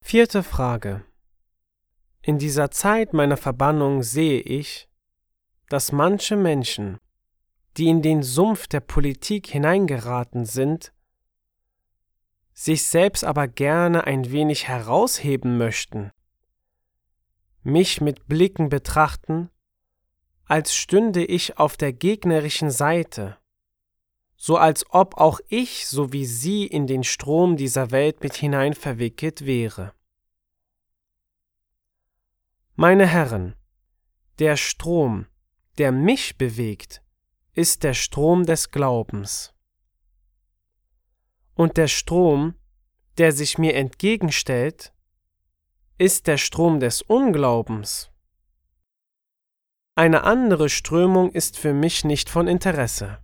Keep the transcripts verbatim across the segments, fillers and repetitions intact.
Vierte Frage. In dieser Zeit meiner Verbannung sehe ich, dass manche Menschen, die in den Sumpf der Politik hineingeraten sind, sich selbst aber gerne ein wenig herausheben möchten, mich mit Blicken betrachten, als stünde ich auf der gegnerischen Seite, so als ob auch ich, so wie sie, in den Strom dieser Welt mit hinein verwickelt wäre. Meine Herren, der Strom, der mich bewegt, ist der Strom des Glaubens. Und der Strom, der sich mir entgegenstellt, ist der Strom des Unglaubens. Eine andere Strömung ist für mich nicht von Interesse.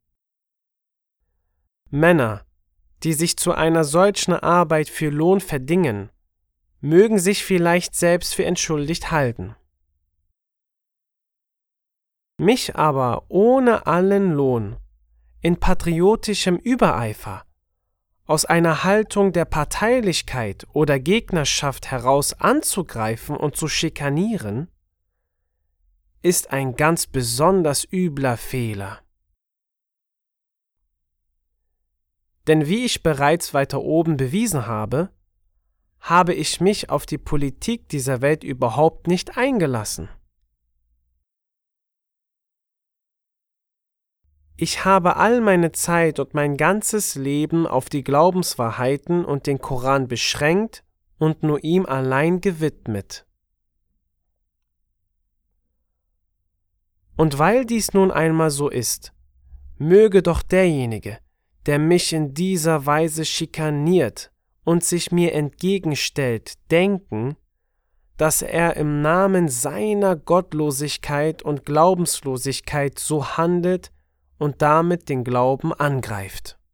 Männer, die sich zu einer solchen Arbeit für Lohn verdingen, mögen sich vielleicht selbst für entschuldigt halten. Mich aber ohne allen Lohn, in patriotischem Übereifer, aus einer Haltung der Parteilichkeit oder Gegnerschaft heraus anzugreifen und zu schikanieren, ist ein ganz besonders übler Fehler. Denn wie ich bereits weiter oben bewiesen habe, habe ich mich auf die Politik dieser Welt überhaupt nicht eingelassen. Ich habe all meine Zeit und mein ganzes Leben auf die Glaubenswahrheiten und den Koran beschränkt und nur ihm allein gewidmet. Und weil dies nun einmal so ist, möge doch derjenige, der mich in dieser Weise schikaniert und sich mir entgegenstellt, denken, dass er im Namen seiner Gottlosigkeit und Glaubenslosigkeit so handelt und damit den Glauben angreift.